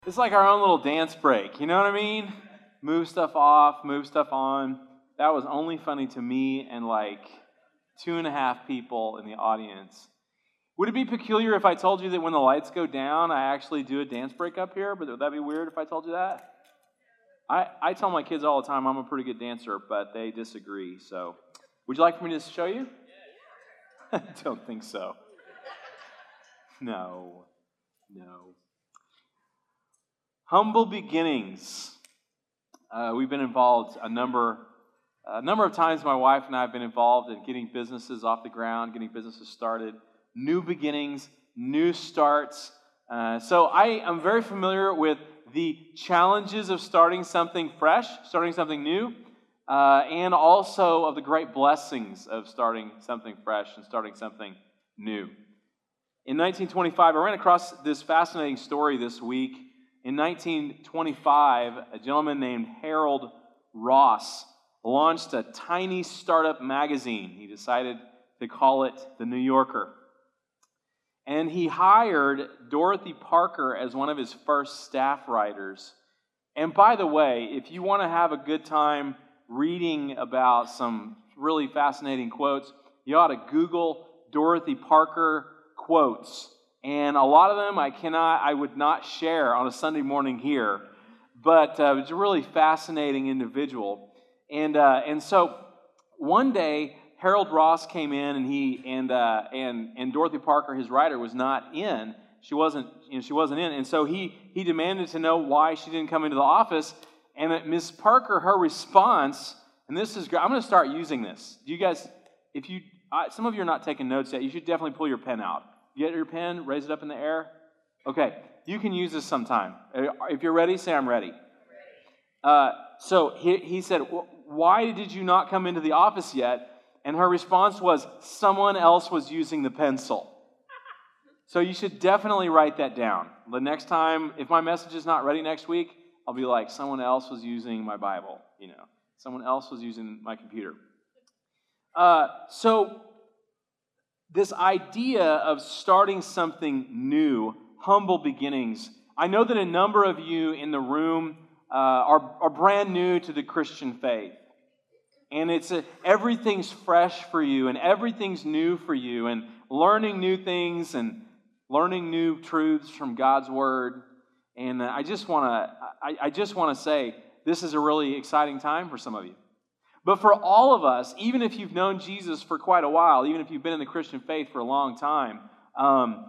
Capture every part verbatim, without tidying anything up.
It's like our own little dance break, you know what I mean? Move stuff off, move stuff on. That was only funny to me and like two and a half people in the audience. Would it be peculiar if I told you that when the lights go down, I actually do a dance break up here? But would that be weird if I told you that? I, I tell my kids all the time I'm a pretty good dancer, but they disagree. So, would you like for me to show you? I don't think so. No, no. Humble beginnings. Uh, we've been involved a number, a number of times. My wife and I have been involved in getting businesses off the ground, getting businesses started, new beginnings, new starts. Uh, so I am very familiar with the challenges of starting something fresh, starting something new, uh, and also of the great blessings of starting something fresh and starting something new. In nineteen twenty-five, I ran across this fascinating story this week. In nineteen twenty-five, a gentleman named Harold Ross launched a tiny startup magazine. He decided to call it The New Yorker. And he hired Dorothy Parker as one of his first staff writers. And by the way, if you want to have a good time reading about some really fascinating quotes, you ought to Google Dorothy Parker quotes. And a lot of them I cannot, I would not share on a Sunday morning here, but uh, it's a really fascinating individual. And uh, and so one day Harold Ross came in, and he and uh, and and Dorothy Parker, his writer, was not in. She wasn't, you know, she wasn't in, and so he he demanded to know why she didn't come into the office. And Miss Parker, her response, and this is great. I'm going to start using this. You guys, if you, uh, some of you are not taking notes yet, you should definitely pull your pen out. Get your pen, raise it up in the air. Okay, you can use this sometime. If you're ready, say I'm ready. Uh, so he, he said, why did you not come into the office yet? And her response was, someone else was using the pencil. So you should definitely write that down. The next time, if my message is not ready next week, I'll be like, someone else was using my Bible, you know. Someone else was using my computer. Uh, so... This idea of starting something new, humble beginnings. I know that a number of you in the room uh, are, are brand new to the Christian faith. And it's a, everything's fresh for you, and everything's new for you, and learning new things and learning new truths from God's Word. And I just want to I, I just want to say this is a really exciting time for some of you. But for all of us, even if you've known Jesus for quite a while, even if you've been in the Christian faith for a long time, um,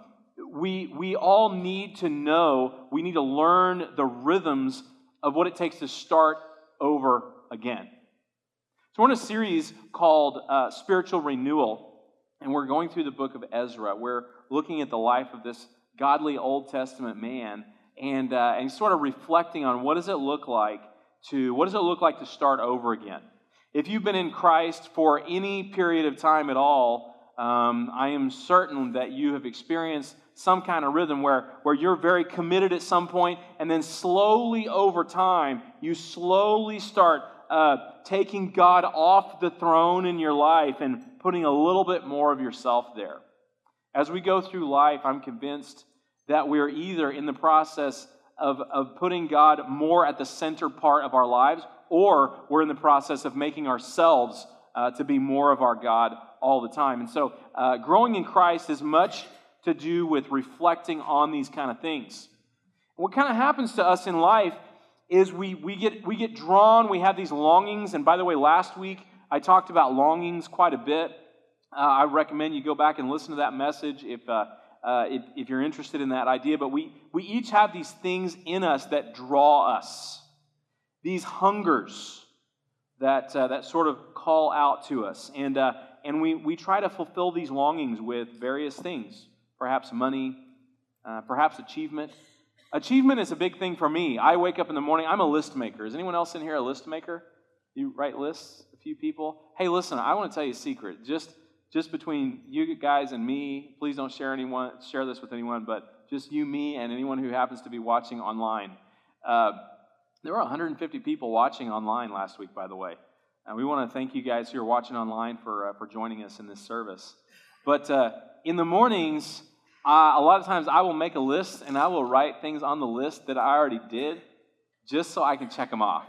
we we all need to know, we need to learn the rhythms of what it takes to start over again. So we're in a series called uh, Spiritual Renewal, and we're going through the book of Ezra. We're looking at the life of this godly Old Testament man, and uh, and sort of reflecting on what does it look like to what does it look like to start over again. If you've been in Christ for any period of time at all, um, I am certain that you have experienced some kind of rhythm where, where you're very committed at some point, and then slowly over time, you slowly start uh, taking God off the throne in your life and putting a little bit more of yourself there. As we go through life, I'm convinced that we're either in the process of, of putting God more at the center part of our lives, or we're in the process of making ourselves uh, to be more of our God all the time. And so uh, growing in Christ is much to do with reflecting on these kind of things. What kind of happens to us in life is we, we, get, we get drawn, we have these longings. And by the way, last week I talked about longings quite a bit. Uh, I recommend you go back and listen to that message if, uh, uh, if, if you're interested in that idea. But we, we each have these things in us that draw us. These hungers that uh, that sort of call out to us. And uh, and we, we try to fulfill these longings with various things. Perhaps money, uh, perhaps achievement. Achievement is a big thing for me. I wake up in the morning, I'm a list maker. Is anyone else in here a list maker? You write lists, a few people? Hey, listen, I want to tell you a secret. Just just between you guys and me, please don't share anyone share this with anyone, but just you, me, and anyone who happens to be watching online. Uh, There were one hundred fifty people watching online last week, by the way. And we want to thank you guys who are watching online for uh, for joining us in this service. But uh, in the mornings, Uh, a lot of times I will make a list and I will write things on the list that I already did just so I can check them off.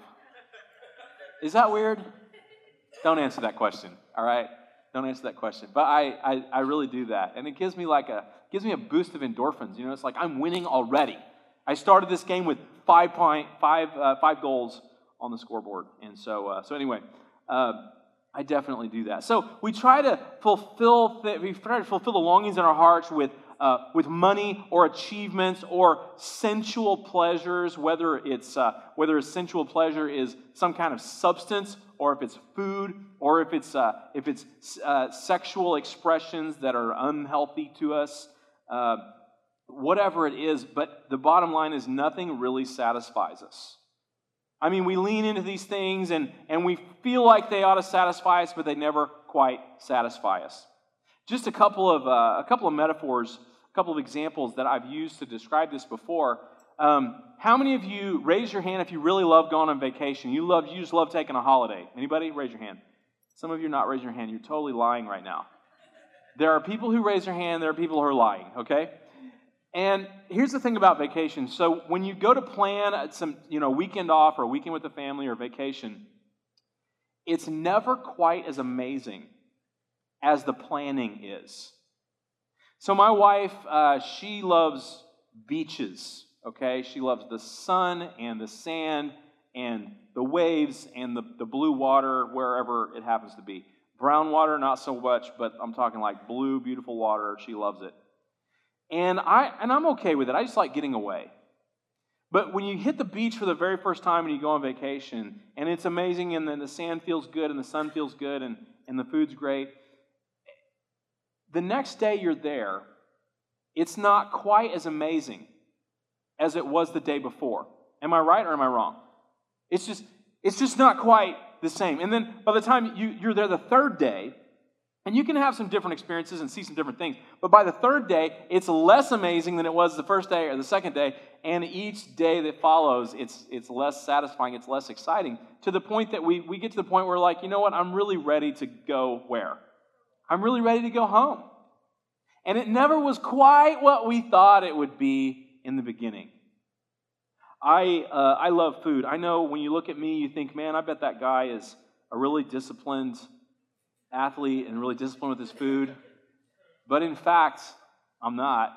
Is that weird? Don't answer that question, all right? Don't answer that question. But I, I, I really do that. And it gives me like a gives me a boost of endorphins. You know, it's like I'm winning already. I started this game with five point five uh, five goals on the scoreboard. And so uh, so anyway, uh, I definitely do that. So we try to fulfill th- we try to fulfill the longings in our hearts with uh, with money or achievements or sensual pleasures, whether it's uh, whether a sensual pleasure is some kind of substance, or if it's food, or if it's uh, if it's uh, sexual expressions that are unhealthy to us, uh, whatever it is. But the bottom line is nothing really satisfies us. I mean, we lean into these things and, and we feel like they ought to satisfy us, but they never quite satisfy us. Just a couple of uh, a couple of metaphors, a couple of examples that I've used to describe this before. Um, how many of you, raise your hand if you really love going on vacation? You love, you just love taking a holiday. Anybody? Raise your hand. Some of you are not raising your hand. You're totally lying right now. There are people who raise their hand. There are people who are lying, okay? And here's the thing about vacation. So when you go to plan some, you know, weekend off or a weekend with the family or vacation, it's never quite as amazing as the planning is. So my wife, uh, she loves beaches. Okay, she loves the sun and the sand and the waves and the, the blue water wherever it happens to be. Brown water, not so much, but I'm talking like blue, beautiful water. She loves it. And, I, and I'm okay with it. I just like getting away. But when you hit the beach for the very first time and you go on vacation, and it's amazing, and then the sand feels good and the sun feels good and, and the food's great, the next day you're there, it's not quite as amazing as it was the day before. Am I right or am I wrong? It's just it's just not quite the same. And then by the time you, you're there the third day, and you can have some different experiences and see some different things, but by the third day, it's less amazing than it was the first day or the second day, and each day that follows, it's it's less satisfying, it's less exciting, to the point that we, we get to the point where we're like, you know what, I'm really ready to go where? I'm really ready to go home. And it never was quite what we thought it would be in the beginning. I uh, I love food. I know when you look at me, you think, man, I bet that guy is a really disciplined athlete and really disciplined with his food. But in fact, I'm not.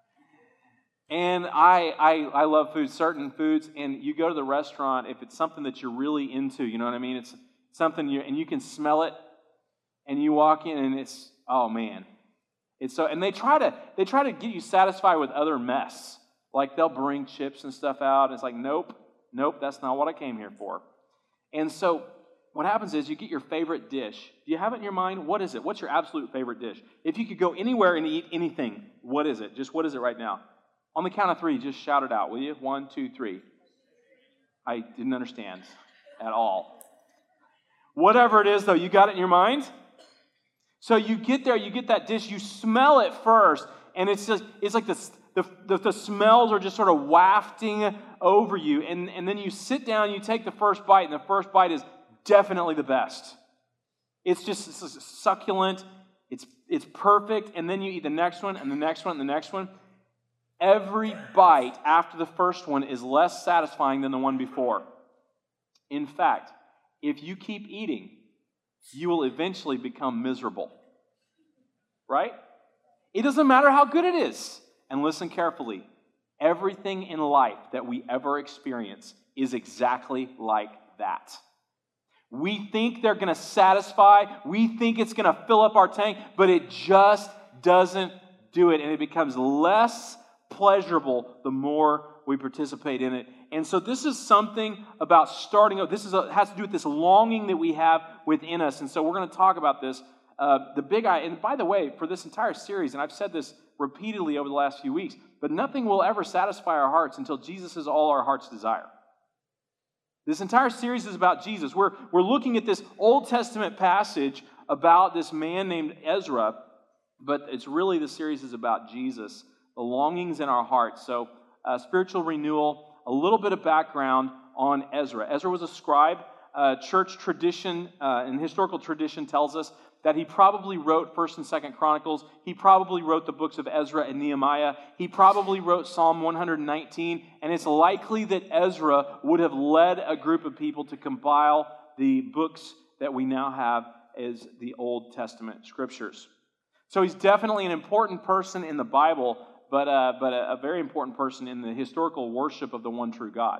And I, I I love food, certain foods, and you go to the restaurant, if it's something that you're really into, you know what I mean? It's something, you and you can smell it, and you walk in, and it's, oh man. It's so, and they try to they try to get you satisfied with other mess. Like they'll bring chips and stuff out, and it's like, nope, nope, that's not what I came here for. And so what happens is you get your favorite dish. Do you have it in your mind? What is it? What's your absolute favorite dish? If you could go anywhere and eat anything, what is it? Just what is it right now? On the count of three, just shout it out, will you? One, two, three. I didn't understand at all. Whatever it is, though, you got it in your mind? So you get there, you get that dish, you smell it first, and it's just it's like this, the, the the smells are just sort of wafting over you, and, and then you sit down, you take the first bite, and the first bite is definitely the best. It's just it's succulent, it's it's perfect, and then you eat the next one, and the next one, and the next one. Every bite after the first one is less satisfying than the one before. In fact, if you keep eating, you will eventually become miserable. Right? It doesn't matter how good it is. And listen carefully. Everything in life that we ever experience is exactly like that. We think they're going to satisfy. We think it's going to fill up our tank, but it just doesn't do it. And it becomes less pleasurable the more we participate in it. And so this is something about starting up. This is a, has to do with this longing that we have within us. And so we're going to talk about this. Uh, the big eye, and by the way, for this entire series, and I've said this repeatedly over the last few weeks, but nothing will ever satisfy our hearts until Jesus is all our heart's desire. This entire series is about Jesus. We're, we're looking at this Old Testament passage about this man named Ezra, but it's really, the series is about Jesus, the longings in our hearts. So uh, spiritual renewal. A little bit of background on Ezra. Ezra was a scribe. Uh, church tradition uh, and historical tradition tells us that he probably wrote First and Second Chronicles. He probably wrote the books of Ezra and Nehemiah. He probably wrote Psalm one hundred nineteen. And it's likely that Ezra would have led a group of people to compile the books that we now have as the Old Testament scriptures. So he's definitely an important person in the Bible, but, uh, but a, a very important person in the historical worship of the one true God.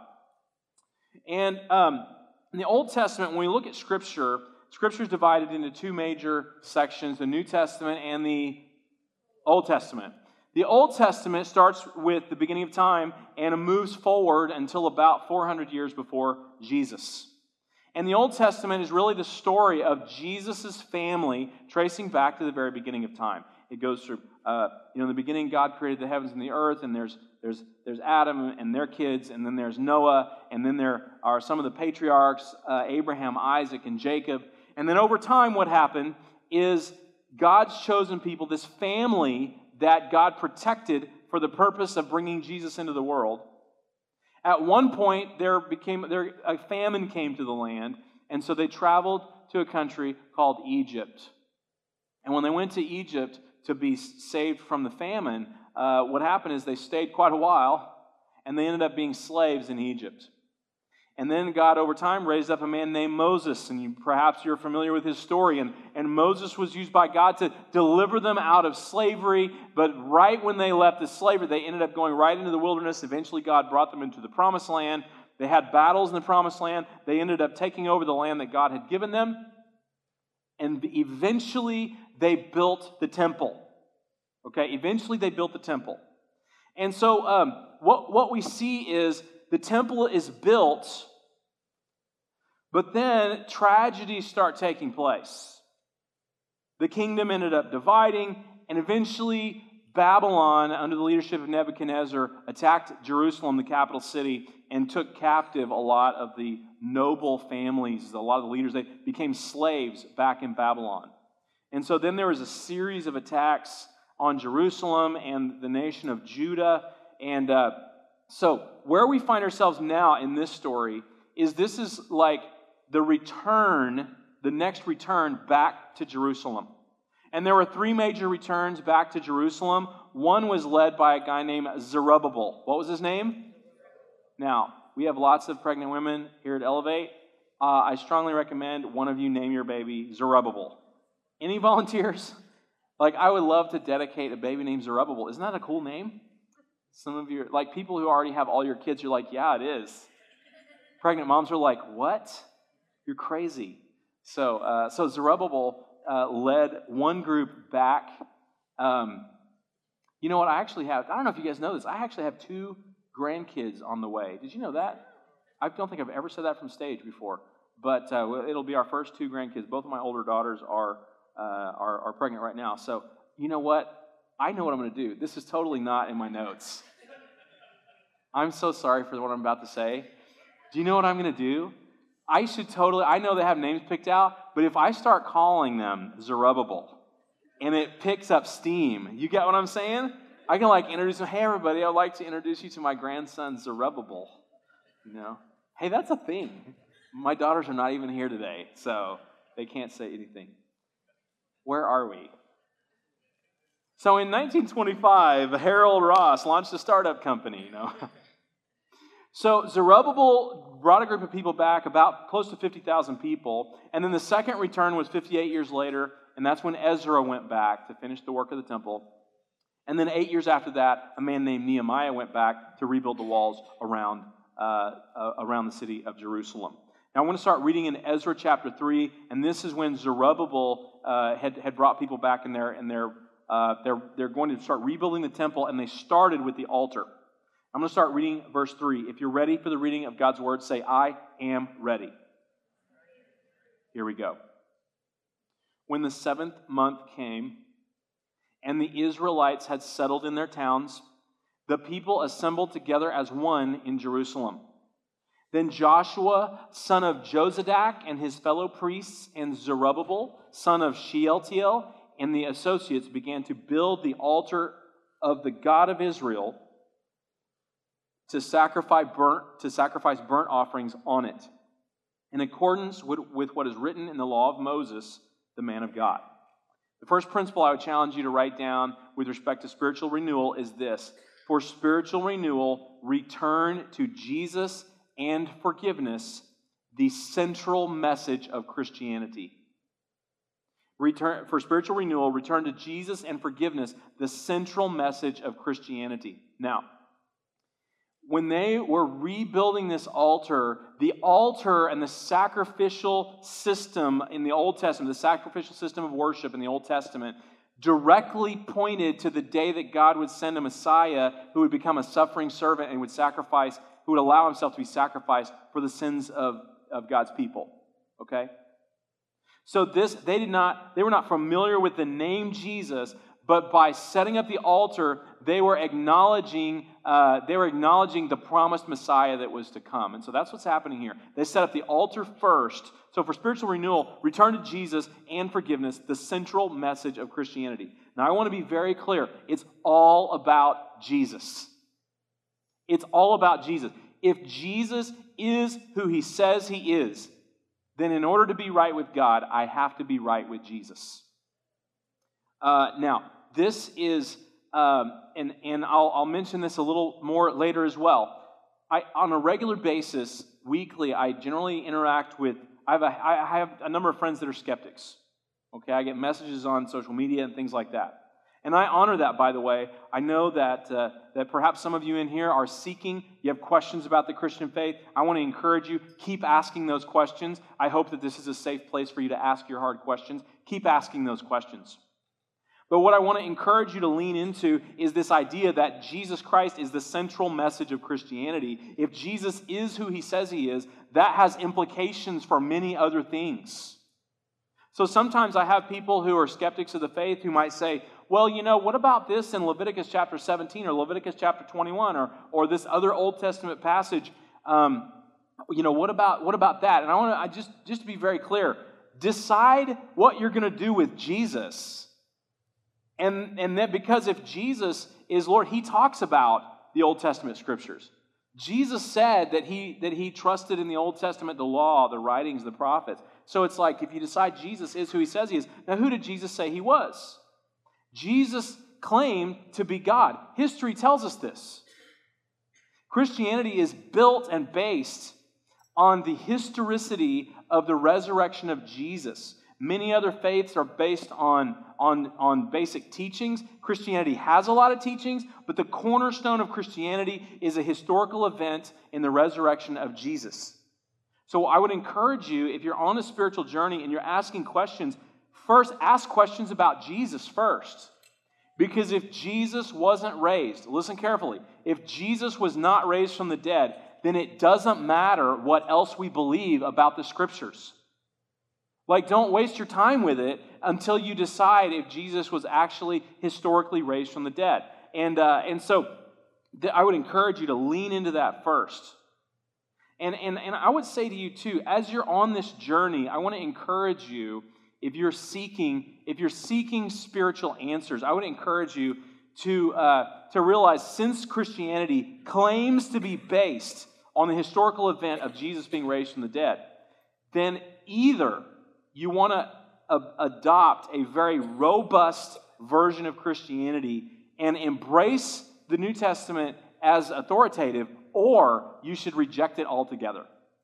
And um, in the Old Testament, when we look at Scripture, Scripture is divided into two major sections, the New Testament and the Old Testament. The Old Testament starts with the beginning of time and it moves forward until about four hundred years before Jesus. And the Old Testament is really the story of Jesus' family tracing back to the very beginning of time. It goes through, uh, you know, in the beginning God created the heavens and the earth, and there's there's there's Adam and their kids, and then there's Noah, and then there are some of the patriarchs, uh, Abraham, Isaac, and Jacob. And then over time what happened is God's chosen people, this family that God protected for the purpose of bringing Jesus into the world. At one point, there became there a famine came to the land, and so they traveled to a country called Egypt. And when they went to Egypt to be saved from the famine, uh, what happened is they stayed quite a while, and they ended up being slaves in Egypt. And then God, over time, raised up a man named Moses, and you, perhaps you're familiar with his story. And, and Moses was used by God to deliver them out of slavery, but right when they left the slavery, they ended up going right into the wilderness. Eventually, God brought them into the Promised Land. They had battles in the Promised Land. They ended up taking over the land that God had given them. And eventually, they built the temple. Okay, eventually they built the temple. And so um, what, what we see is the temple is built, but then tragedies start taking place. The kingdom ended up dividing, and eventually Babylon, under the leadership of Nebuchadnezzar, attacked Jerusalem, the capital city, and took captive a lot of the noble families, a lot of the leaders. They became slaves back in Babylon. And so then there was a series of attacks on Jerusalem and the nation of Judah. And uh, so where we find ourselves now in this story is this is like the return, the next return back to Jerusalem. And there were three major returns back to Jerusalem. One was led by a guy named Zerubbabel. What was his name? Now, we have lots of pregnant women here at Elevate. Uh, I strongly recommend one of you name your baby Zerubbabel. Any volunteers? Like, I would love to dedicate a baby named Zerubbabel. Isn't that a cool name? Some of you, like people who already have all your kids, you're like, yeah, it is. Pregnant moms are like, what? You're crazy. So, uh, so Zerubbabel uh, led one group back. Um, you know what? I actually have, I don't know if you guys know this, I actually have two grandkids on the way. Did you know that? I don't think I've ever said that from stage before. But uh, it'll be our first two grandkids. Both of my older daughters are Uh, are, are pregnant right now. So, you know what? I know what I'm going to do. This is totally not in my notes. I'm so sorry for what I'm about to say. Do you know what I'm going to do? I should totally, I know they have names picked out, but if I start calling them Zerubbabel and it picks up steam, you get what I'm saying? I can like introduce them. Hey, everybody, I'd like to introduce you to my grandson, Zerubbabel. You know? Hey, that's a thing. My daughters are not even here today, so they can't say anything. Where are we? So in nineteen twenty-five, Harold Ross launched a startup company, you know. So Zerubbabel brought a group of people back, about close to fifty thousand people, and then the second return was fifty-eight years later, and that's when Ezra went back to finish the work of the temple. And then eight years after that, a man named Nehemiah went back to rebuild the walls around, uh, uh, around the city of Jerusalem. Now, I want to start reading in Ezra chapter three, and this is when Zerubbabel uh, had, had brought people back in there, and they're, uh, they're, they're going to start rebuilding the temple, and they started with the altar. I'm going to start reading verse three. If you're ready for the reading of God's word, say, I am ready. Here we go. When the seventh month came, and the Israelites had settled in their towns, the people assembled together as one in Jerusalem. Then Joshua, son of Jozadak, and his fellow priests, and Zerubbabel, son of Shealtiel, and the associates began to build the altar of the God of Israel to sacrifice burnt, to sacrifice burnt offerings on it, in accordance with, with what is written in the law of Moses, the man of God. The first principle I would challenge you to write down with respect to spiritual renewal is this. For spiritual renewal, return to Jesus and forgiveness, the central message of Christianity. Return, for spiritual renewal, return to Jesus and forgiveness, the central message of Christianity. Now, when they were rebuilding this altar, the altar and the sacrificial system in the Old Testament, the sacrificial system of worship in the Old Testament, directly pointed to the day that God would send a Messiah who would become a suffering servant and would sacrifice, who would allow himself to be sacrificed for the sins of, of God's people. Okay? So this, they did not, they were not familiar with the name Jesus, but by setting up the altar, they were acknowledging, uh, they were acknowledging the promised Messiah that was to come. And so that's what's happening here. They set up the altar first. So for spiritual renewal, return to Jesus and forgiveness, the central message of Christianity. Now I want to be very clear. It's all about Jesus. It's all about Jesus. If Jesus is who he says he is, then in order to be right with God, I have to be right with Jesus. Uh, now, this is, um, and, and I'll, I'll mention this a little more later as well. I, on a regular basis, weekly, I generally interact with, I have, a, I have a number of friends that are skeptics. Okay, I get messages on social media and things like that. And I honor that, by the way. I know that uh, that perhaps some of you in here are seeking, you have questions about the Christian faith. I want to encourage you, keep asking those questions. I hope that this is a safe place for you to ask your hard questions. Keep asking those questions. But what I want to encourage you to lean into is this idea that Jesus Christ is the central message of Christianity. If Jesus is who he says he is, that has implications for many other things. So sometimes I have people who are skeptics of the faith who might say, well, you know, what about this in Leviticus chapter seventeen or Leviticus chapter twenty-one or, or this other Old Testament passage? Um, you know, what about what about that? And I want to I just, just to be very clear, decide what you're going to do with Jesus. And, and that because if Jesus is Lord, he talks about the Old Testament scriptures. Jesus said that he, that he trusted in the Old Testament, the law, the writings, the prophets. So it's like if you decide Jesus is who he says he is, now who did Jesus say he was? Jesus claimed to be God. History tells us this. Christianity is built and based on the historicity of the resurrection of Jesus. Many other faiths are based on, on, on basic teachings. Christianity has a lot of teachings, but the cornerstone of Christianity is a historical event in the resurrection of Jesus. So I would encourage you, if you're on a spiritual journey and you're asking questions, first ask questions about Jesus first. Because if Jesus wasn't raised, listen carefully, if Jesus was not raised from the dead, then it doesn't matter what else we believe about the scriptures. Like, don't waste your time with it until you decide if Jesus was actually historically raised from the dead. And uh, and so th- I would encourage you to lean into that first. And, and, and I would say to you, too, as you're on this journey, I want to encourage you, if you're seeking, if you're seeking spiritual answers, I would encourage you to, uh, to realize since Christianity claims to be based on the historical event of Jesus being raised from the dead, then either you want to uh, adopt a very robust version of Christianity and embrace the New Testament as authoritative, or you should reject it altogether.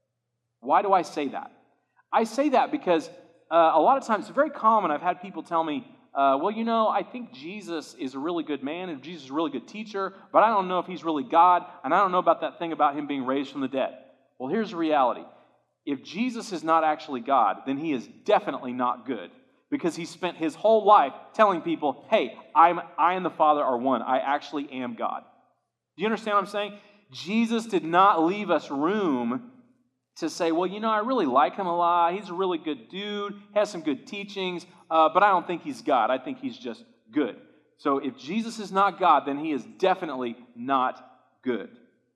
Why do I say that? I say that because uh, a lot of times, it's very common, I've had people tell me, uh, well, you know, I think Jesus is a really good man and Jesus is a really good teacher, but I don't know if he's really God, and I don't know about that thing about him being raised from the dead. Well, here's the reality. If Jesus is not actually God, then he is definitely not good, because he spent his whole life telling people, hey, I'm, I and the Father are one. I actually am God. Do you understand what I'm saying? Jesus did not leave us room to say, well, you know, I really like him a lot. He's a really good dude, has some good teachings, uh, but I don't think he's God. I think he's just good. So if Jesus is not God, then he is definitely not good.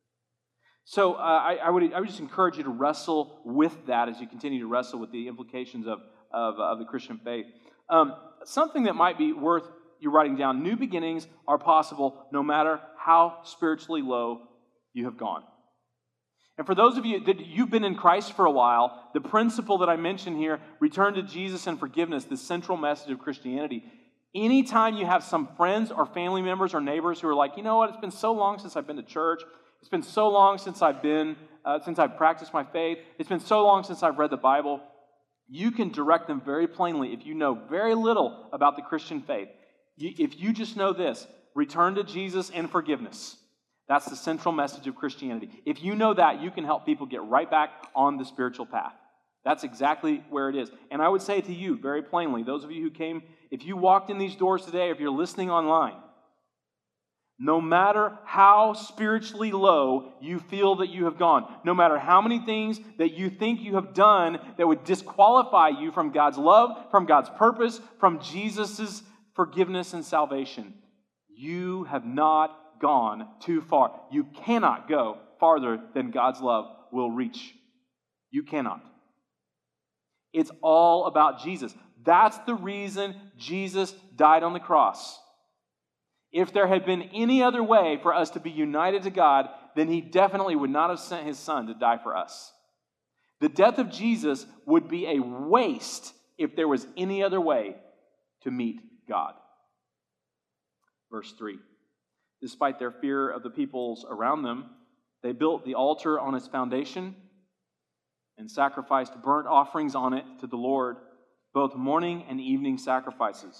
So uh, I, I, would, I would just encourage you to wrestle with that as you continue to wrestle with the implications of, of, of the Christian faith. Um, something that might be worth you writing down, new beginnings are possible no matter how spiritually low you have gone. And for those of you that you've been in Christ for a while, the principle that I mentioned here, return to Jesus and forgiveness, the central message of Christianity. Anytime you have some friends or family members or neighbors who are like, you know what, it's been so long since I've been to church. It's been so long since I've been, uh, since I've practiced my faith. It's been so long since I've read the Bible. You can direct them very plainly if you know very little about the Christian faith. You, if you just know this, return to Jesus and forgiveness. That's the central message of Christianity. If you know that, you can help people get right back on the spiritual path. That's exactly where it is. And I would say to you very plainly, those of you who came, if you walked in these doors today, if you're listening online, no matter how spiritually low you feel that you have gone, no matter how many things that you think you have done that would disqualify you from God's love, from God's purpose, from Jesus' forgiveness and salvation, you have not gone too far. You cannot go farther than God's love will reach. You cannot. It's all about Jesus. That's the reason Jesus died on the cross. If there had been any other way for us to be united to God, then he definitely would not have sent his son to die for us. The death of Jesus would be a waste if there was any other way to meet God. Verse three. Despite their fear of the peoples around them, they built the altar on its foundation and sacrificed burnt offerings on it to the Lord, both morning and evening sacrifices.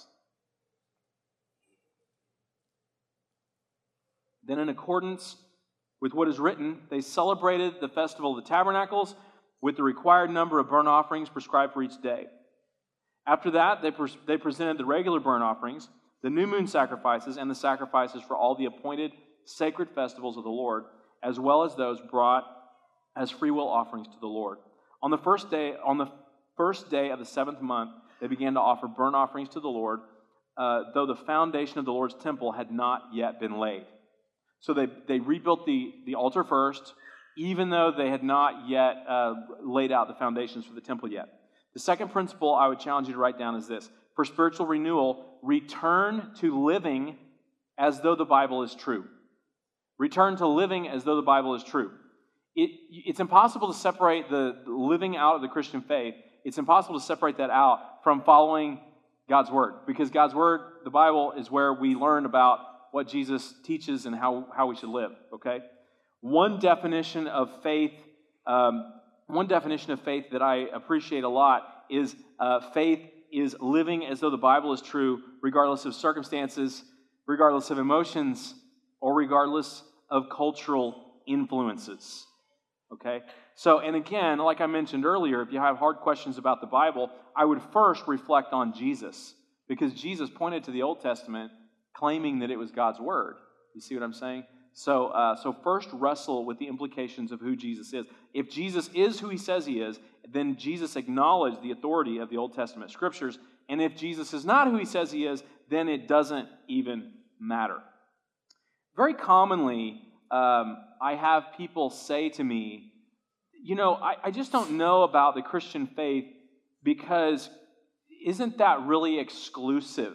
Then, in accordance with what is written, they celebrated the festival of the tabernacles with the required number of burnt offerings prescribed for each day. After that, they, pres- they presented the regular burnt offerings, the new moon sacrifices, and the sacrifices for all the appointed sacred festivals of the Lord, as well as those brought as freewill offerings to the Lord. On the first day, on the first day of the seventh month, they began to offer burnt offerings to the Lord, uh, though the foundation of the Lord's temple had not yet been laid. So they, they rebuilt the, the altar first, even though they had not yet uh, laid out the foundations for the temple yet. The second principle I would challenge you to write down is this. For spiritual renewal, return to living as though the Bible is true. Return to living as though the Bible is true. It, it's impossible to separate the living out of the Christian faith. It's impossible to separate that out from following God's Word. Because God's Word, the Bible, is where we learn about what Jesus teaches and how, how we should live, okay? One definition of faith, um, one definition of faith that I appreciate a lot is uh, faith is living as though the Bible is true, regardless of circumstances, regardless of emotions, or regardless of cultural influences. Okay? So, and again, like I mentioned earlier, if you have hard questions about the Bible, I would first reflect on Jesus, because Jesus pointed to the Old Testament claiming that it was God's Word. You see what I'm saying? So, uh, so first wrestle with the implications of who Jesus is. If Jesus is who he says he is, then Jesus acknowledged the authority of the Old Testament Scriptures. And if Jesus is not who he says he is, then it doesn't even matter. Very commonly, um, I have people say to me, you know, I, I just don't know about the Christian faith because isn't that really exclusive?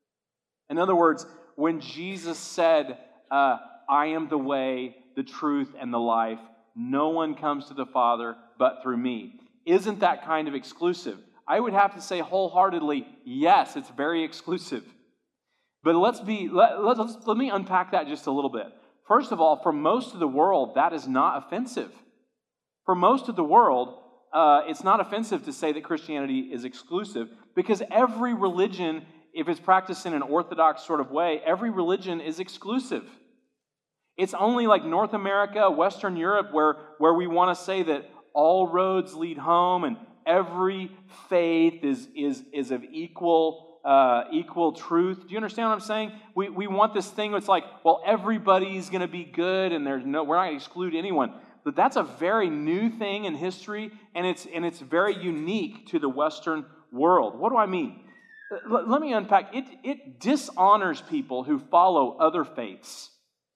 In other words, when Jesus said, uh, I am the way, the truth, and the life, no one comes to the Father but through me. Isn't that kind of exclusive? I would have to say wholeheartedly, yes, it's very exclusive. But let's be let, let, let's, let me unpack that just a little bit. First of all, for most of the world, that is not offensive. For most of the world, uh, it's not offensive to say that Christianity is exclusive, because every religion, if it's practiced in an orthodox sort of way, every religion is exclusive. It's only like North America, Western Europe, where, where we want to say that all roads lead home and every faith is, is, is of equal, uh, equal truth. Do you understand what I'm saying? We, we want this thing that's like, well, everybody's going to be good and there's no, we're not going to exclude anyone. But that's a very new thing in history, and it's, and it's very unique to the Western world. What do I mean? L- let me unpack. It, it dishonors people who follow other faiths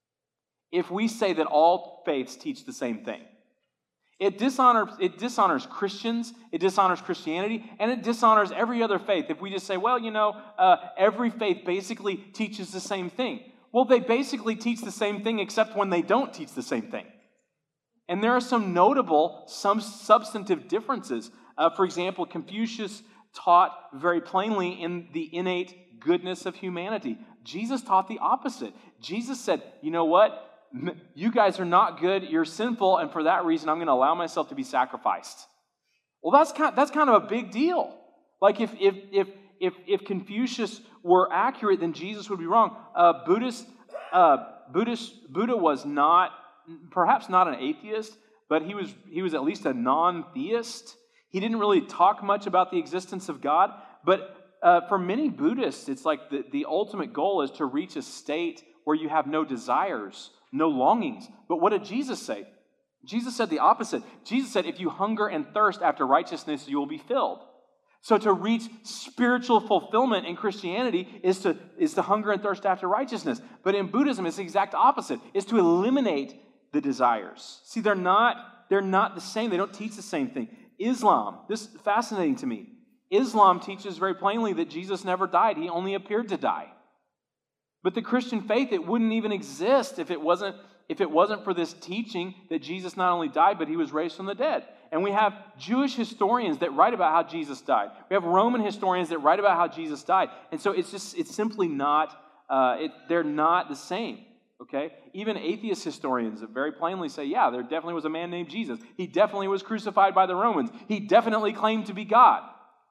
if we say that all faiths teach the same thing. It dishonors, it dishonors Christians, it dishonors Christianity, and it dishonors every other faith if we just say, well, you know, uh, every faith basically teaches the same thing. Well, they basically teach the same thing except when they don't teach the same thing. And there are some notable, some substantive differences. Uh, for example, Confucius taught very plainly in the innate goodness of humanity. Jesus taught the opposite. Jesus said, you know what? You guys are not good, you're sinful, and for that reason, I'm going to allow myself to be sacrificed. Well, that's kind, that's kind of a big deal. Like if if if if, if Confucius were accurate, then Jesus would be wrong. Uh, Buddhist, uh, Buddhist, Buddha was not, perhaps not an atheist, but he was he was at least a non-theist. He didn't really talk much about the existence of God, but uh, for many Buddhists, it's like the, the ultimate goal is to reach a state where you have no desires, no longings. But what did Jesus say? Jesus said the opposite. Jesus said, if you hunger and thirst after righteousness, you will be filled. So to reach spiritual fulfillment in Christianity is to, is to hunger and thirst after righteousness. But in Buddhism, it's the exact opposite. It's to eliminate the desires. See, they're not, they're not the same. They don't teach the same thing. Islam, this is fascinating to me. Islam teaches very plainly that Jesus never died. He only appeared to die. But the Christian faith, it wouldn't even exist if it wasn't if it wasn't for this teaching that Jesus not only died, but he was raised from the dead. And we have Jewish historians that write about how Jesus died. We have Roman historians that write about how Jesus died. And so it's just, it's simply not, uh, it, they're not the same, okay? Even atheist historians that very plainly say, yeah, there definitely was a man named Jesus. He definitely was crucified by the Romans. He definitely claimed to be God,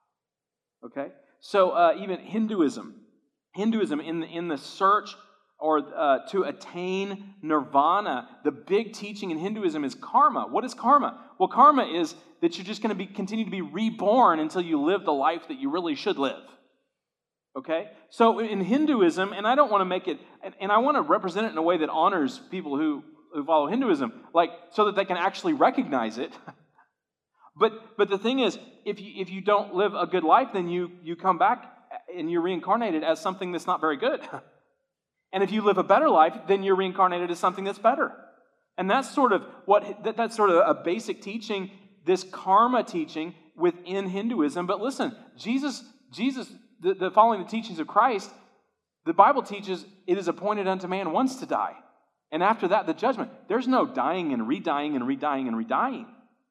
okay? So uh, even Hinduism, Hinduism in the, in the search or uh, to attain nirvana, the big teaching in Hinduism is karma. What is karma? Well, karma is that you're just going to be continue to be reborn until you live the life that you really should live. Okay? So in Hinduism, and I don't want to make it, and, and I want to represent it in a way that honors people who, who follow Hinduism, like so that they can actually recognize it. but but the thing is, if you if you don't live a good life, then you you come back and you're reincarnated as something that's not very good. And if you live a better life, then you're reincarnated as something that's better. And that's sort of what that, that's sort of a basic teaching, this karma teaching within Hinduism. But listen, Jesus, Jesus, the, the following the teachings of Christ, the Bible teaches it is appointed unto man once to die. And after that, the judgment. There's no dying and redying and redying and redying.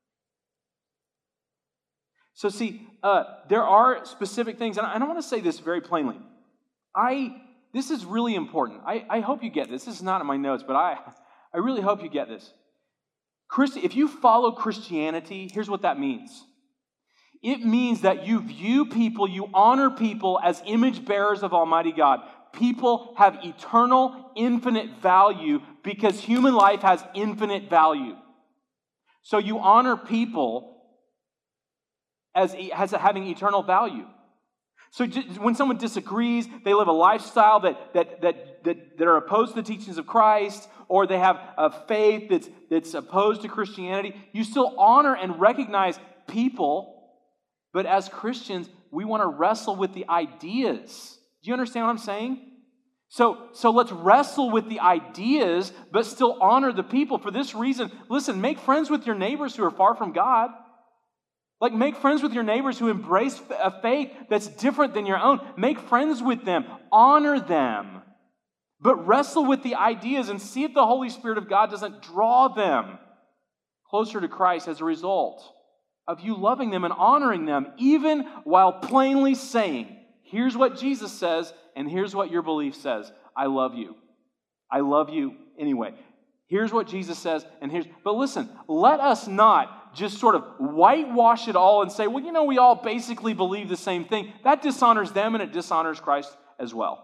So see, uh, there are specific things, and I, and I want to say this very plainly. I This is really important. I, I hope you get this. This is not in my notes, but I, I really hope you get this. Christi- if you follow Christianity, here's what that means. It means that you view people, you honor people as image bearers of Almighty God. People have eternal, infinite value because human life has infinite value. So you honor people as, as having eternal value. So when someone disagrees, they live a lifestyle that, that, that, that, that are opposed to the teachings of Christ, or they have a faith that's, that's opposed to Christianity, you still honor and recognize people, but as Christians, we want to wrestle with the ideas. Do you understand what I'm saying? So, so let's wrestle with the ideas, but still honor the people. For this reason, listen, make friends with your neighbors who are far from God. Like, make friends with your neighbors who embrace a faith that's different than your own. Make friends with them. Honor them. But wrestle with the ideas and see if the Holy Spirit of God doesn't draw them closer to Christ as a result of you loving them and honoring them, even while plainly saying, here's what Jesus says, and here's what your belief says. I love you. I love you anyway. Here's what Jesus says, and here's... But listen, let us not just sort of whitewash it all and say, well, you know, we all basically believe the same thing. That dishonors them and it dishonors Christ as well.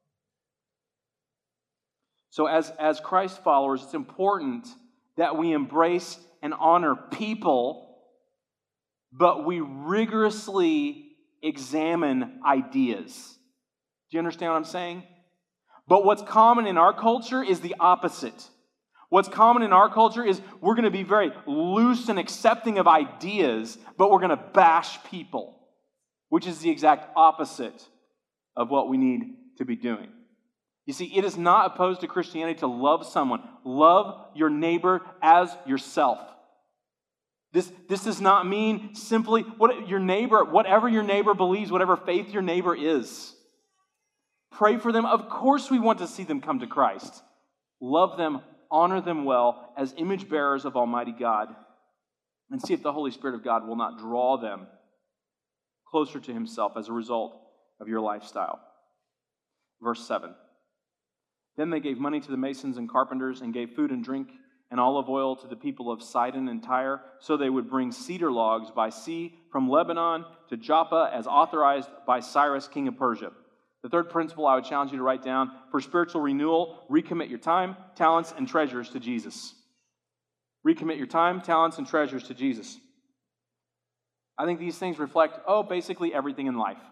So as, as Christ followers, it's important that we embrace and honor people, but we rigorously examine ideas. Do you understand what I'm saying? But what's common in our culture is the opposite. What's common in our culture is we're going to be very loose and accepting of ideas, but we're going to bash people, which is the exact opposite of what we need to be doing. You see, it is not opposed to Christianity to love someone. Love your neighbor as yourself. This, this does not mean simply what your neighbor, whatever your neighbor believes, whatever faith your neighbor is. Pray for them. Of course we want to see them come to Christ. Love them honor them well as image bearers of Almighty God, and see if the Holy Spirit of God will not draw them closer to himself as a result of your lifestyle. Verse seven. Then they gave money to the masons and carpenters and gave food and drink and olive oil to the people of Sidon and Tyre, so they would bring cedar logs by sea from Lebanon to Joppa as authorized by Cyrus, king of Persia. The third principle I would challenge you to write down: for spiritual renewal, recommit your time, talents, and treasures to Jesus. Recommit your time, talents, and treasures to Jesus. I think these things reflect, oh, basically everything in life.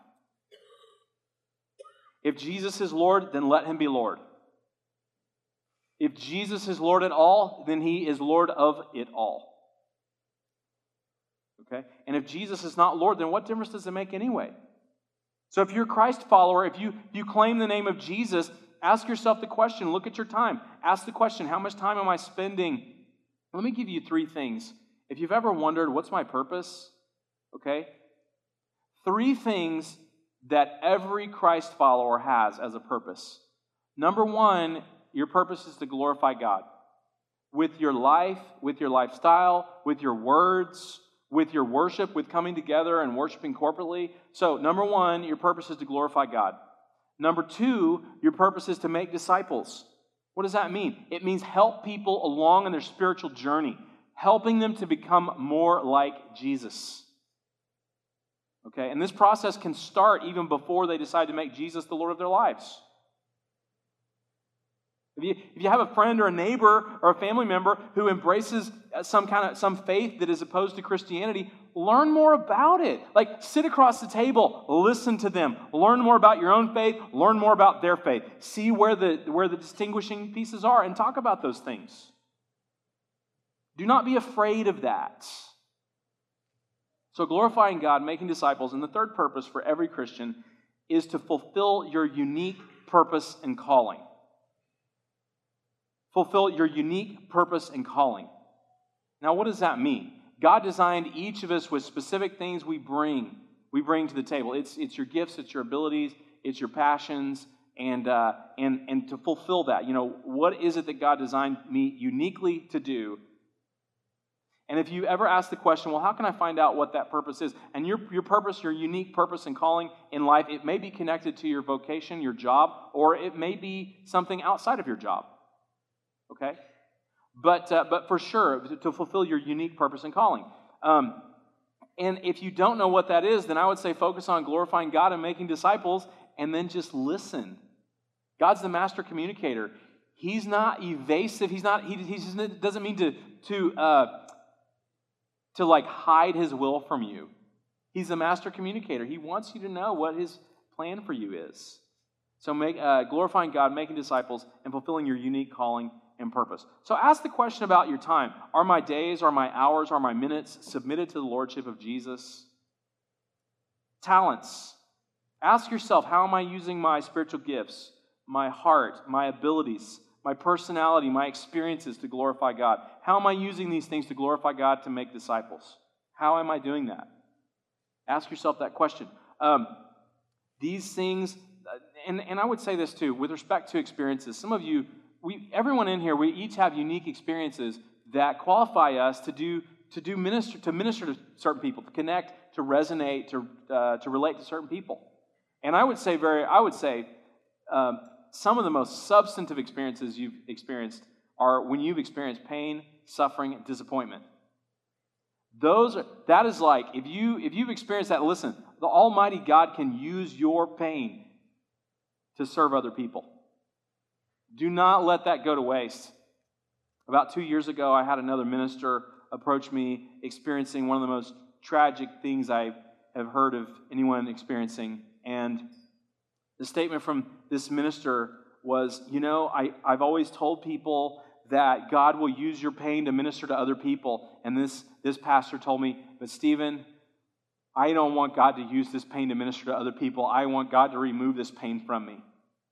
If Jesus is Lord, then let him be Lord. If Jesus is Lord at all, then he is Lord of it all. Okay? And if Jesus is not Lord, then what difference does it make anyway? So if you're a Christ follower, if you, if you claim the name of Jesus, ask yourself the question, look at your time. Ask the question, how much time am I spending? Let me give you three things. If you've ever wondered, what's my purpose? Okay? Three things that every Christ follower has as a purpose. Number one, your purpose is to glorify God. With your life, with your lifestyle, with your words, with your worship, with coming together and worshiping corporately. So, number one, your purpose is to glorify God. Number two, your purpose is to make disciples. What does that mean? It means help people along in their spiritual journey, helping them to become more like Jesus. Okay, and this process can start even before they decide to make Jesus the Lord of their lives. If you, if you have a friend or a neighbor or a family member who embraces some kind of some faith that is opposed to Christianity, learn more about it. Like, sit across the table, listen to them, learn more about your own faith, learn more about their faith. See where the, where the distinguishing pieces are and talk about those things. Do not be afraid of that. So glorifying God, making disciples, and the third purpose for every Christian is to fulfill your unique purpose and calling. Fulfill your unique purpose and calling. Now, what does that mean? God designed each of us with specific things we bring. We bring to the table. It's, it's your gifts, it's your abilities, it's your passions, and, uh, and, and to fulfill that. You know, what is it that God designed me uniquely to do? And if you ever ask the question, well, how can I find out what that purpose is? And your, your purpose, your unique purpose and calling in life, it may be connected to your vocation, your job, or it may be something outside of your job. Okay? But uh, but for sure, to fulfill your unique purpose and calling. Um, and if you don't know what that is, then I would say focus on glorifying God and making disciples, and then just listen. God's the master communicator. He's not evasive. He's not. He, he doesn't mean to to uh, to like hide his will from you. He's the master communicator. He wants you to know what his plan for you is. So make uh, glorifying God, making disciples, and fulfilling your unique calling and purpose. So ask the question about your time. Are my days, are my hours, are my minutes submitted to the lordship of Jesus? Talents. Ask yourself, how am I using my spiritual gifts, my heart, my abilities, my personality, my experiences to glorify God? How am I using these things to glorify God to make disciples? How am I doing that? Ask yourself that question. Um, these things, and, and I would say this too, with respect to experiences. Some of you, we, everyone in here, we each have unique experiences that qualify us to do to do minister to minister to certain people, to connect, to resonate, to uh, to relate to certain people. And I would say very, I would say, um, some of the most substantive experiences you've experienced are when you've experienced pain, suffering, and disappointment. Those are, that is like, if you if you've experienced that, listen, the Almighty God can use your pain to serve other people. Do not let that go to waste. About two years ago, I had another minister approach me experiencing one of the most tragic things I have heard of anyone experiencing. And the statement from this minister was, you know, I, I've always told people that God will use your pain to minister to other people. And this, this pastor told me, but Stephen, I don't want God to use this pain to minister to other people. I want God to remove this pain from me.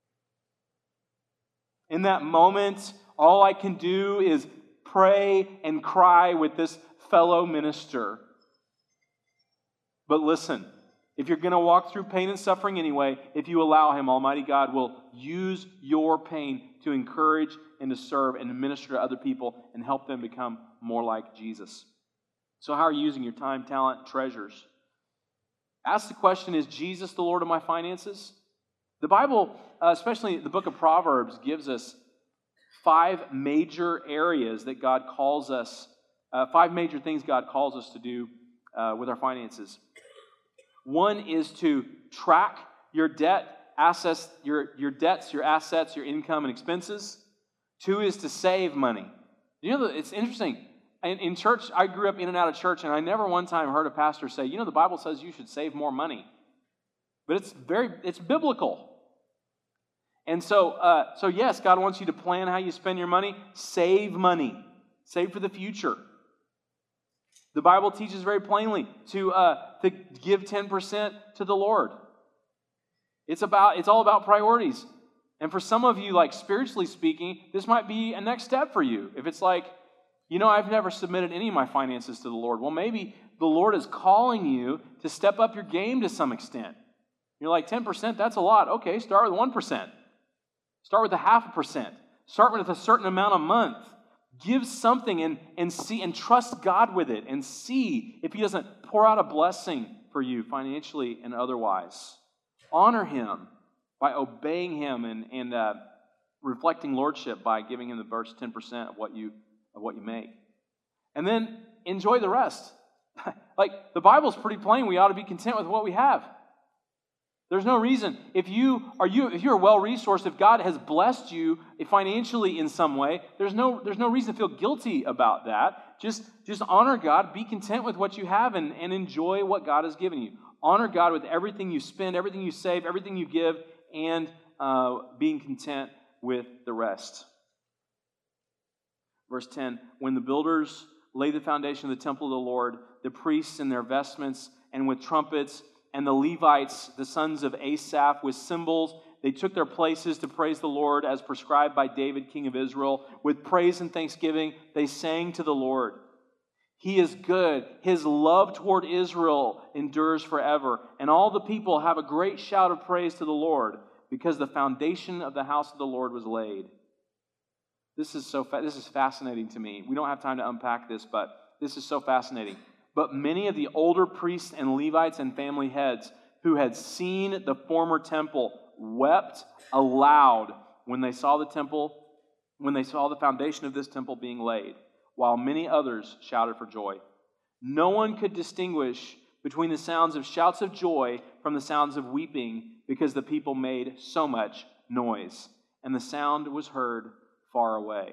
In that moment, all I can do is pray and cry with this fellow minister. But listen, if you're going to walk through pain and suffering anyway, if you allow him, Almighty God will use your pain to encourage and to serve and to minister to other people and help them become more like Jesus. So how are you using your time, talent, treasures? Ask the question, is Jesus the Lord of my finances? The Bible, uh, especially the book of Proverbs, gives us five major areas that God calls us, uh, five major things God calls us to do uh, with our finances. One is to track your debt, assets, your, your debts, your assets, your income and expenses. Two is to save money. You know, it's interesting. In, in church, I grew up in and out of church, and I never one time heard a pastor say, you know, the Bible says you should save more money. But it's very, it's biblical. And so, uh, so yes, God wants you to plan how you spend your money. Save money. Save for the future. The Bible teaches very plainly to uh, to give ten percent to the Lord. It's about it's all about priorities. And for some of you, like spiritually speaking, this might be a next step for you. If it's like, you know, I've never submitted any of my finances to the Lord. Well, maybe the Lord is calling you to step up your game to some extent. You're like, ten percent, that's a lot. Okay, start with one percent. Start with a half a percent. Start with a certain amount a month. Give something and, and see and trust God with it and see if He doesn't pour out a blessing for you financially and otherwise. Honor Him by obeying Him and, and uh, reflecting lordship by giving Him the first ten percent of what you of what you make. And then enjoy the rest. Like the Bible's pretty plain. We ought to be content with what we have. There's no reason. If you are you if you're well-resourced, if God has blessed you financially in some way, there's no there's no reason to feel guilty about that. Just, just honor God, be content with what you have, and, and enjoy what God has given you. Honor God with everything you spend, everything you save, everything you give, and uh, being content with the rest. Verse ten, when the builders laid the foundation of the temple of the Lord, the priests in their vestments and with trumpets, and the Levites, the sons of Asaph, with cymbals, they took their places to praise the Lord as prescribed by David, king of Israel. With praise and thanksgiving, they sang to the Lord. He is good. His love toward Israel endures forever. And all the people have a great shout of praise to the Lord, because the foundation of the house of the Lord was laid. This is so fa- this is fascinating to me. We don't have time to unpack this, but this is so fascinating. But many of the older priests and Levites and family heads who had seen the former temple wept aloud when they saw the temple, when they saw the foundation of this temple being laid, while many others shouted for joy. No one could distinguish between the sounds of shouts of joy from the sounds of weeping, because the people made so much noise, and the sound was heard far away.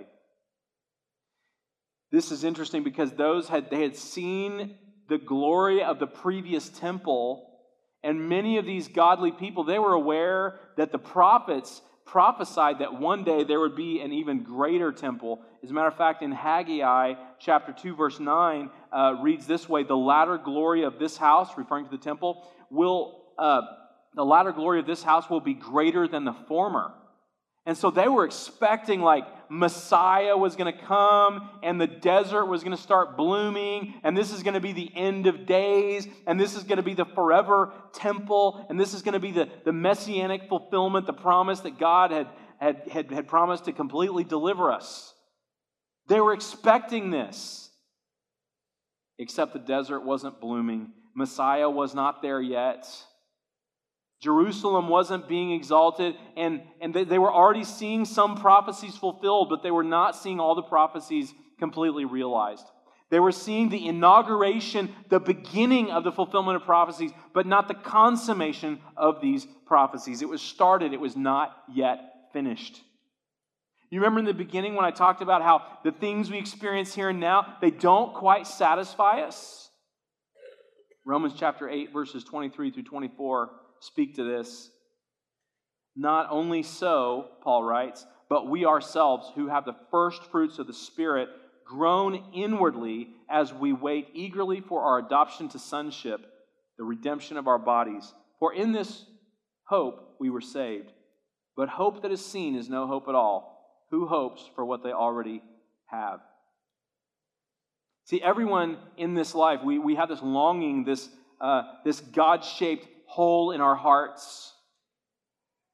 This is interesting because those had they had seen the glory of the previous temple, and many of these godly people, they were aware that the prophets prophesied that one day there would be an even greater temple. As a matter of fact, in Haggai chapter two, verse nine, uh, reads this way: the latter glory of this house, referring to the temple, will uh, the latter glory of this house will be greater than the former. And so they were expecting like Messiah was going to come and the desert was going to start blooming, and this is going to be the end of days, and this is going to be the forever temple, and this is going to be the, the messianic fulfillment, the promise that God had, had, had, had promised to completely deliver us. They were expecting this, except the desert wasn't blooming. Messiah was not there yet. Jerusalem wasn't being exalted, and, and they, they were already seeing some prophecies fulfilled, but they were not seeing all the prophecies completely realized. They were seeing the inauguration, the beginning of the fulfillment of prophecies, but not the consummation of these prophecies. It was started, it was not yet finished. You remember in the beginning when I talked about how the things we experience here and now, they don't quite satisfy us? Romans chapter eight, verses twenty-three through twenty-four speak to this. Not only so, Paul writes, but we ourselves who have the first fruits of the Spirit groan inwardly as we wait eagerly for our adoption to sonship, the redemption of our bodies. For in this hope we were saved. But hope that is seen is no hope at all. Who hopes for what they already have? See, everyone in this life, we, we have this longing, this, uh, this God-shaped hole in our hearts.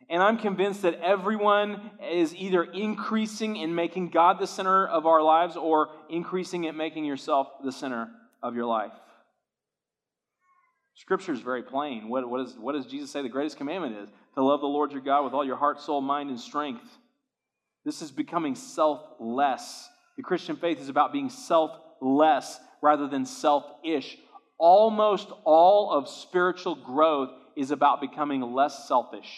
And I'm convinced that everyone is either increasing in making God the center of our lives or increasing at making yourself the center of your life. Scripture is very plain. What, what, is, what does Jesus say the greatest commandment is? To love the Lord your God with all your heart, soul, mind, and strength. This is becoming selfless. The Christian faith is about being selfless rather than selfish. Almost all of spiritual growth is about becoming less selfish.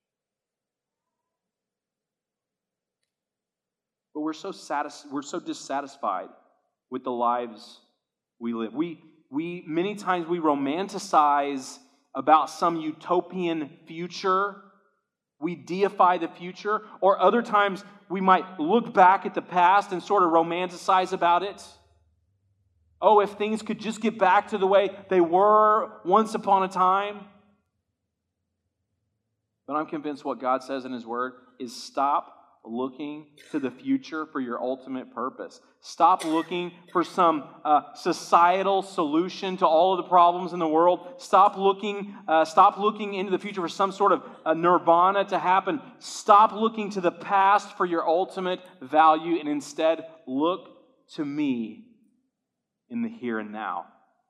But we're so satis- we're so dissatisfied with the lives we live. We we many times we romanticize about some utopian future. We deify the future, or other times we might look back at the past and sort of romanticize about it. Oh, if things could just get back to the way they were once upon a time. But I'm convinced what God says in His Word is stop looking to the future for your ultimate purpose. Stop looking for some uh, societal solution to all of the problems in the world. Stop looking, uh, stop looking into the future for some sort of uh, nirvana to happen. Stop looking to the past for your ultimate value and instead look to me in the here and now.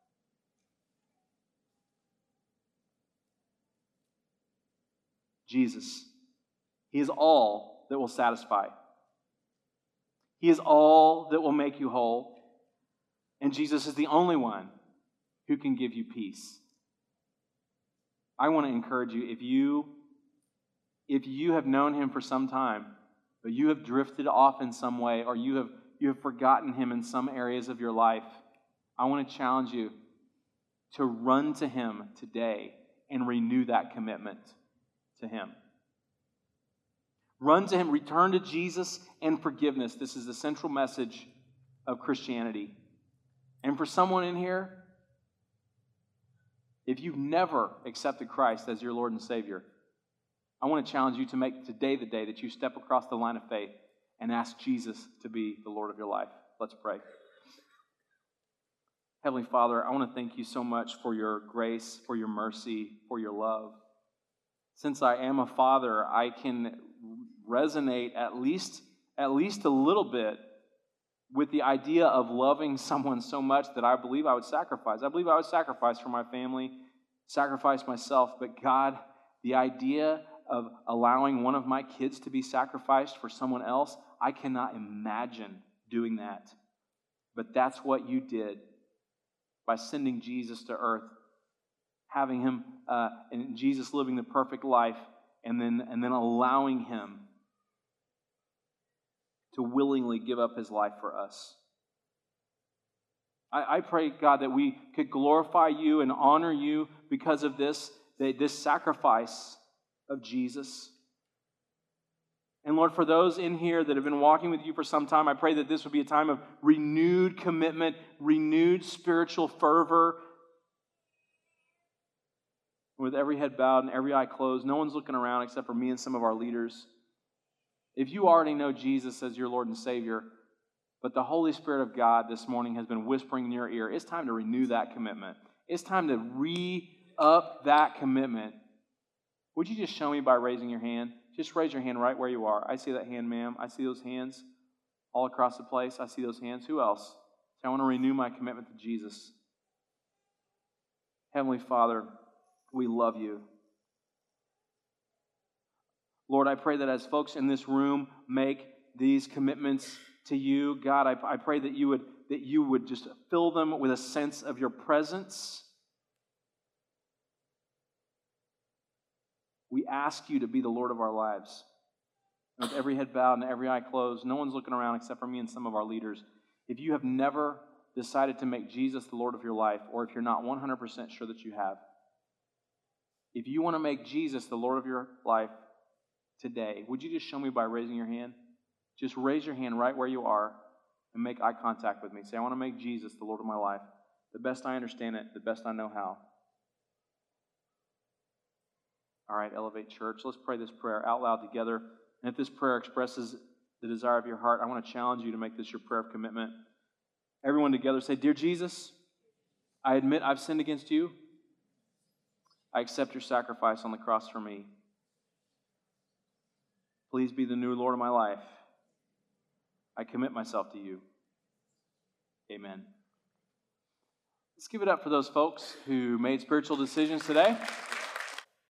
Jesus, He is all that will satisfy. He is all that will make you whole. And Jesus is the only one who can give you peace. I want to encourage you, if you, if you have known Him for some time, but you have drifted off in some way, or you have, you have forgotten Him in some areas of your life, I want to challenge you to run to Him today and renew that commitment to Him. Run to Him, return to Jesus and forgiveness. This is the central message of Christianity. And for someone in here, if you've never accepted Christ as your Lord and Savior, I want to challenge you to make today the day that you step across the line of faith and ask Jesus to be the Lord of your life. Let's pray. Heavenly Father, I want to thank you so much for your grace, for your mercy, for your love. Since I am a father, I can resonate at least, at least a little bit with the idea of loving someone so much that I believe I would sacrifice. I believe I would sacrifice for my family, sacrifice myself. But God, the idea of allowing one of my kids to be sacrificed for someone else, I cannot imagine doing that. But that's what you did by sending Jesus to earth, having him, uh, and Jesus living the perfect life, and then, and then allowing him to willingly give up his life for us. I, I pray, God, that we could glorify you and honor you because of this, that this sacrifice of Jesus. And Lord, for those in here that have been walking with you for some time, I pray that this would be a time of renewed commitment, renewed spiritual fervor. With every head bowed and every eye closed, no one's looking around except for me and some of our leaders. If you already know Jesus as your Lord and Savior, but the Holy Spirit of God this morning has been whispering in your ear, it's time to renew that commitment. It's time to re-up that commitment. Would you just show me by raising your hand? Just raise your hand right where you are. I see that hand, ma'am. I see those hands all across the place. I see those hands. Who else? Say, I want to renew my commitment to Jesus. Heavenly Father, we love you. Lord, I pray that as folks in this room make these commitments to you, God, I, I pray that you would that you would just fill them with a sense of your presence. We ask you to be the Lord of our lives. With every head bowed and every eye closed, no one's looking around except for me and some of our leaders. If you have never decided to make Jesus the Lord of your life, or if you're not one hundred percent sure that you have, if you want to make Jesus the Lord of your life today, would you just show me by raising your hand? Just raise your hand right where you are and make eye contact with me. Say, I want to make Jesus the Lord of my life. The best I understand it, the best I know how. All right, Elevate Church, let's pray this prayer out loud together. And if this prayer expresses the desire of your heart, I want to challenge you to make this your prayer of commitment. Everyone together say, Dear Jesus, I admit I've sinned against you. I accept your sacrifice on the cross for me. Please be the new Lord of my life. I commit myself to you. Amen. Let's give it up for those folks who made spiritual decisions today.